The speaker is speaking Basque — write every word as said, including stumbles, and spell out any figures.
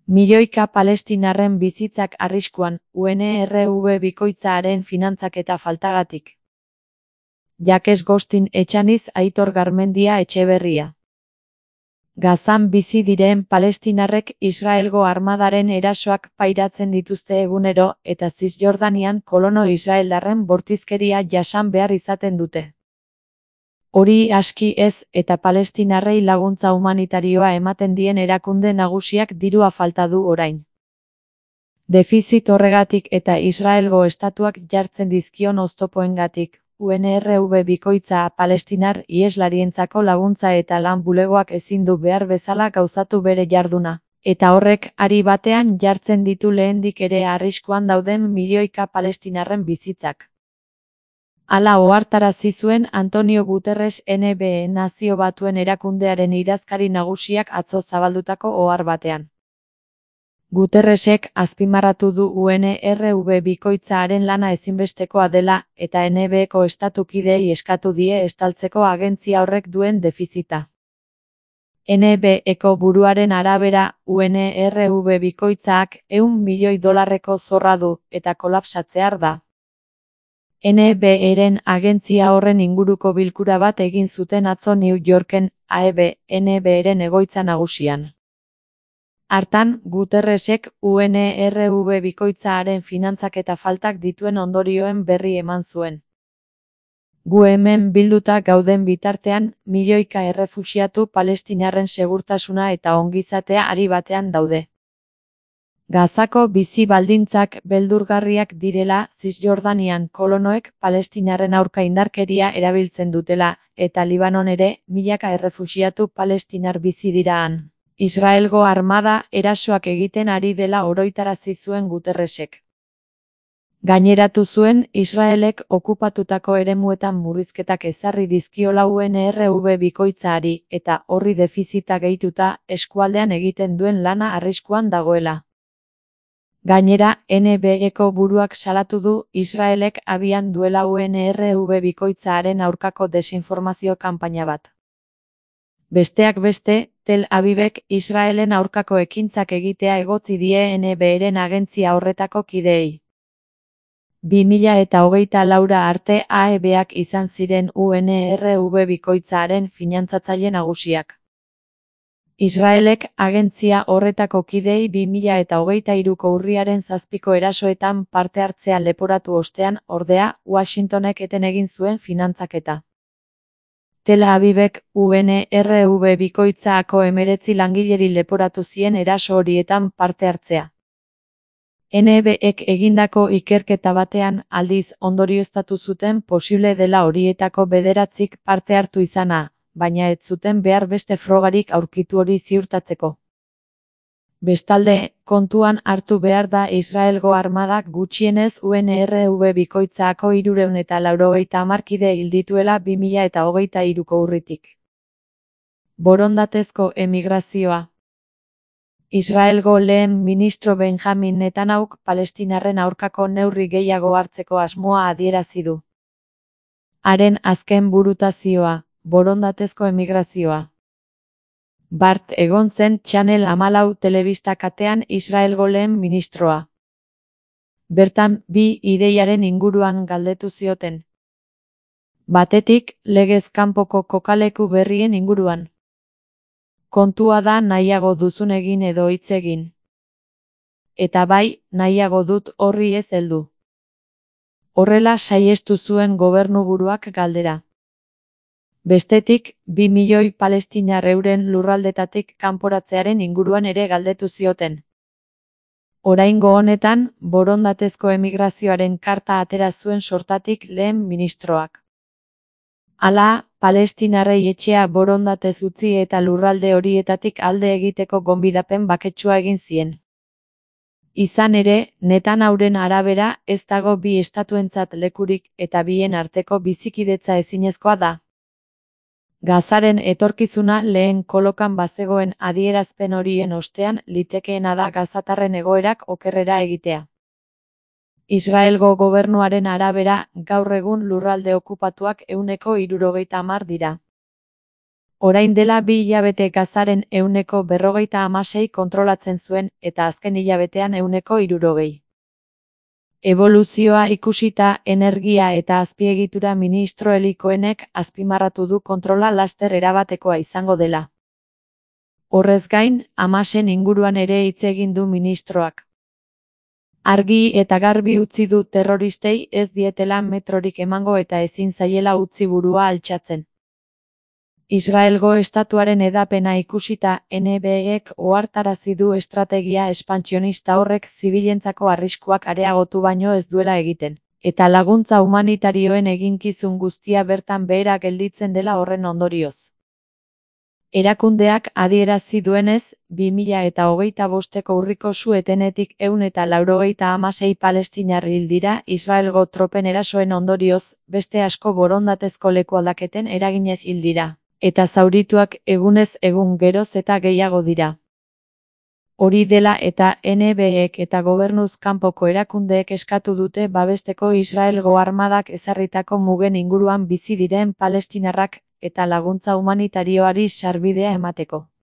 Milioika palestinarren bizitzak arriskuan, U N R W bikoitzaren finantzaketa faltagatik. Jakes Gostin Etxaniz Aitor Garmendia Etxeberria. Gazan bizi diren palestinarrek Israelgo armadaren erasoak pairatzen dituzte egunero eta Zisjordanian kolono israeldarren bortizkeria jasan behar izaten dute. Hori aski ez eta palestinarrei laguntza humanitarioa ematen dien erakunde nagusiak dirua falta du orain. Defizit horregatik eta Israelgo estatuak jartzen dizkion oztopoengatik, U N R W bikoitza palestinar iheslarientzako laguntza eta lan bulegoak ezin du behar bezala gauzatu bere jarduna, eta horrek ari batean jartzen ditu lehendik ere arriskuan dauden milioika palestinarren bizitzak. Hala ohartarazi zuen Antonio Guterres N B E Nazio Batuen Erakundearen idazkari nagusiak atzo zabaldutako ohar batean. Guterresek azpimarratu du U N R W bikoitzaren lana ezinbestekoa dela eta N B Eko estatukideei eskatu die estaltzeko agentzia horrek duen defizita. N B Eko buruaren arabera, U N R W bikoitzak ehun milioi dolarreko zorra du eta kolapsatzear da. N B Eren agentzia horren inguruko bilkura bat egin zuten atzo New Yorken, A E B, N B Eren egoitza nagusian. Hartan, Guterresek U N R W bikoitzaren finantzaketa faltak dituen ondorioen berri eman zuen. Gu hemen bilduta gauden bitartean, milioika errefuxiatu palestinarren segurtasuna eta ongizatea ari batean daude. Gazako bizi baldintzak beldurgarriak direla, Zisjordanian kolonoek palestinarren aurka indarkeria erabiltzen dutela, eta Libanon ere, milaka errefuxiatu palestinar bizi dira han. Israelgo armada erasoak egiten ari dela oroitarazi zuen Guterresek. Gaineratu zuen, Israelek okupatutako eremuetan murrizketak ezarri dizkiola U N R W bikoitzari, eta horri defizita gehituta, eskualdean egiten duen lana arriskuan dagoela. Gainera, N B Eko buruak salatu du Israelek abian duela U N R W bikoitzaren aurkako desinformazio kanpaina bat. Besteak beste, Tel Avivek Israelen aurkako ekintzak egitea egotzi die N B Eren agentzia horretako kideei. bi mila eta hogeita laura arte A E Bak izan ziren U N R W bikoitzaren finantzatzaile nagusiak. Israelek agentzia horretako kideei bi mila eta hogeita hiruko urriaren zazpiko erasoetan parte hartzea leporatu ostean, ordea, Washingtonek eten egin zuen finantzaketa. Tel Avivek U N R W bikoitzako hemeretzi langileri leporatu zien eraso horietan parte hartzea. N B Ek egindako ikerketa batean, aldiz, ondorioztatu zuten posible dela horietako bederatzik parte hartu izana, baina ez zuten behar beste frogarik aurkitu hori ziurtatzeko. Bestalde, kontuan hartu behar da Israelgo armadak gutxienez U N R W bikoitzako hirurehun eta laurogeita hamar kide hil dituela bi mila eta hogeita hiruko urritik. Borondatezko emigrazioa. Israelgo lehen ministro Benjamin Netanyahuk palestinarren aurkako neurri gehiago hartzeko asmoa adierazi du. Haren azken burutazioa, borondatezko emigrazioa. Bart egon zen Channel hamalau telebista katean Israelgo lehen ministroa. Bertan, bi ideiaren inguruan galdetu zioten. Batetik, legez kanpoko kokaleku berrien inguruan. Kontua da nahiago duzun egin edo hitz egin. Eta bai, nahiago dut horri ez heldu. Horrela saihestu zuen gobernuburuak galdera. Bestetik, bi milioi palestinar euren lurraldetatik kanporatzearen inguruan ere galdetu zioten. Oraingo honetan, borondatezko emigrazioaren karta atera zuen sortatik lehen ministroak. Hala, palestinarrei etxea borondatez utzi eta lurralde horietatik alde egiteko gonbidapen baketsua egin zien. Izan ere, Netanyahuren arabera ez dago bi estatuentzat lekurik eta bien arteko bizikidetza ezinezkoa da. Gazaren etorkizuna lehen kolokan bazegoen adierazpen horien ostean litekeena da gazatarren egoerak okerrera egitea. Israelgo gobernuaren arabera, gaur egun lurralde okupatuak ehuneko hirurogeita hamar dira. Orain dela bi hilabete Gazaren ehuneko berrogeita hamasei kontrolatzen zuen eta azken hilabetean ehuneko hirurogei. Eboluzioa ikusita, energia eta azpiegitura ministro Eli Cohenek azpimarratu du kontrola laster erabatekoa izango dela. Horrez gain, Hamasen inguruan ere hitz egin du ministroak. Argi eta garbi utzi du terroristei ez dietela metrorik emango eta ezin zaiela utzi burua altxatzen. Israelgo estatuaren hedapena ikusita, N B Ek ohartarazi du estrategia espantsionista horrek zibilentzako arriskuak areagotu baino ez duela egiten, eta laguntza humanitarioen eginkizun guztia bertan behera gelditzen dela horren ondorioz. Erakundeak adierazi duenez, bi mila eta hogeita bosteko urriko su-etenetik ehun eta laurogeita hamasei palestinar hil dira Israelgo tropen erasoen ondorioz, beste asko borondatezko lekualdaketen eraginez hil dira, eta zaurituak egunez egun geroz eta gehiago dira. Hori dela eta N B Ek eta gobernuz kanpoko erakundeek eskatu dute babesteko Israelgo armadak ezarritako mugen inguruan bizi diren palestinarrak eta laguntza humanitarioari sarbidea emateko.